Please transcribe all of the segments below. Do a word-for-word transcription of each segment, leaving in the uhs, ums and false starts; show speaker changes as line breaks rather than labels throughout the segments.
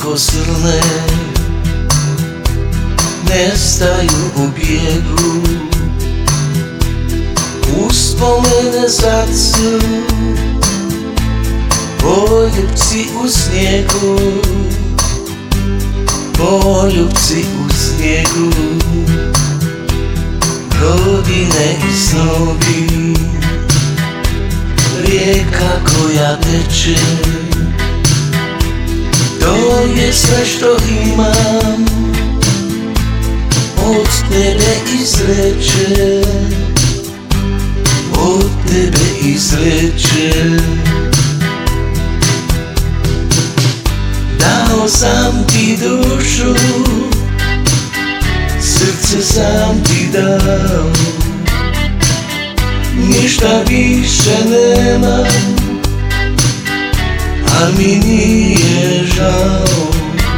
kosrne nestaju u bijegu, uspomene zacu, poljupci u snijegu, poljupci u snijegu, godine i snovi, rijeka koja teče. To je sve što imam, od tebe izreče, od tebe izreče. Dao sam ti dušu, srce sam ti dao, ništa više nemam, al mi nije žao.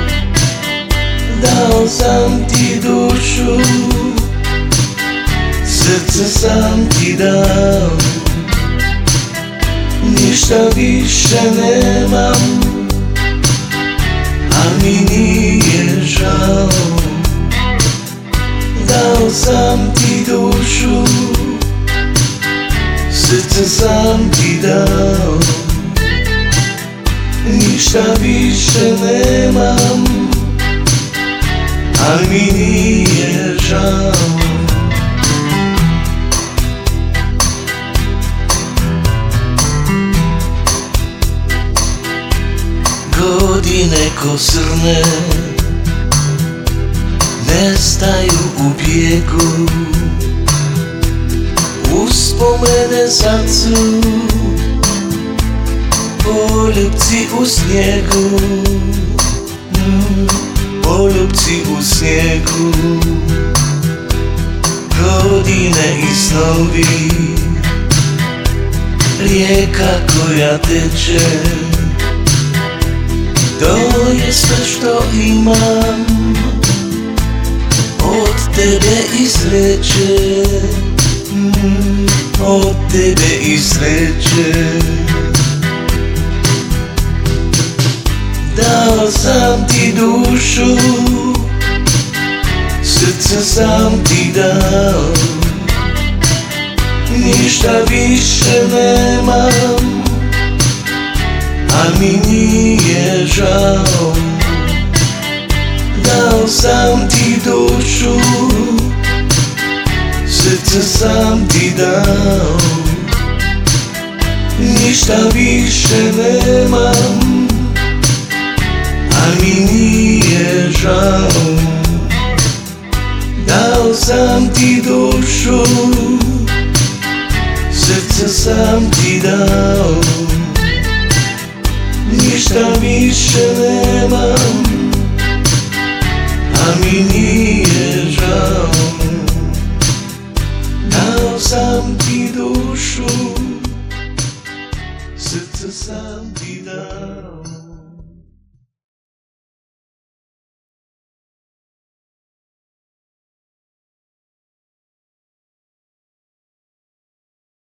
Dao sam ti dušu, srce sam ti dao, ništa više nemam, al mi nije žao. Dao sam ti dušu, srce sam ti dao, ništa više nemam, al mi nije žao. Godine ko srne nestaju u bijegu, uspomene zacu, poljupci u snijegu, mm, poljupci u snijegu, godine i snovi, rijeka koja teče. To je sve što imam, od tebe izreče, mm, od tebe izreče. Dao sam ti dušu, srce sam ti dao, ništa više nemam, al mi nije žao. Dao sam ti dušu, srce sam ti dao, ništa više nemam, al mi nije žao. Dao sam ti dušu, srce sam ti dao, ništa više nemam, al mi nije žao. Dao sam ti dušu, srce sam ti dao.